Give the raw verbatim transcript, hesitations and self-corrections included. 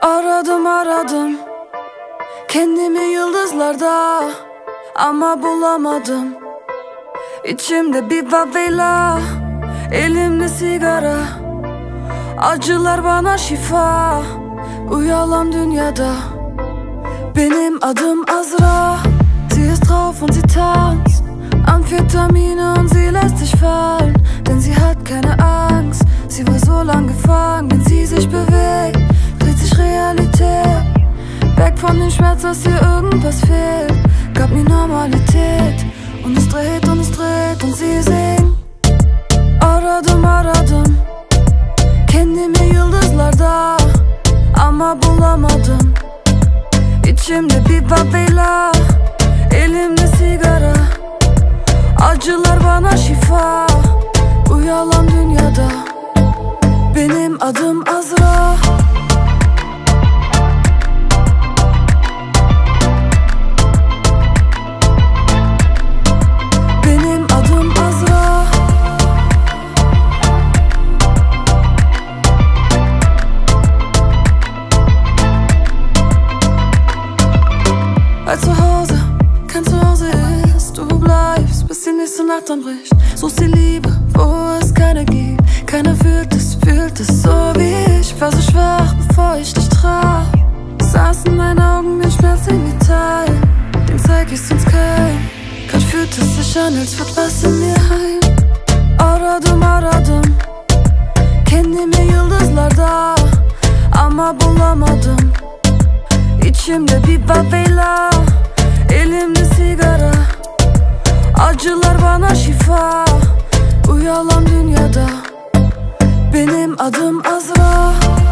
Aradım aradım kendimi yıldızlarda, ama bulamadım. İçimde bir favela, elimde sigara. Acılar bana şifa bu yalan dünyada. Benim adım Azra, sie ist drauf und sie tanzt Amphetamine und sie lässt sich fallen, denn sie hat keine Angst. Sie war so lang gefangen, wenn sie sich bewegt, dreht sich Realität. Weg von dem Schmerz, dass ihr irgendwas fehlt, gab mir Normalität. Und es dreht und es dreht und sie singt. Aradım aradım kendimi yıldızlarda, ama bulamadım. İçimde bir favela, elimde sigara. Acılar bana şifa bu yalan dünyada. Benim adım Azra. Benim adım Azra. Weil zu Hause kein Zuhause ist, du bleibst, bis die nächste Nacht anbricht. Suchst die Liebe, wo es keine gibt. Keiner fühlt es, fühlt es so wie ich. War so schwach, bevor ich dich traf. Saß in meinen Augen, den Schmerz in mir teilen. Den zeig ich sonst kein. Grad fühlt es sich an, als wird was in mir heim. Aradım aradım kendimi yıldızlarda, ama bulamadım. İçimde bir favela, elimde sigara. Acılar bana şifa bu yalan dünyada. Benim adım Azra.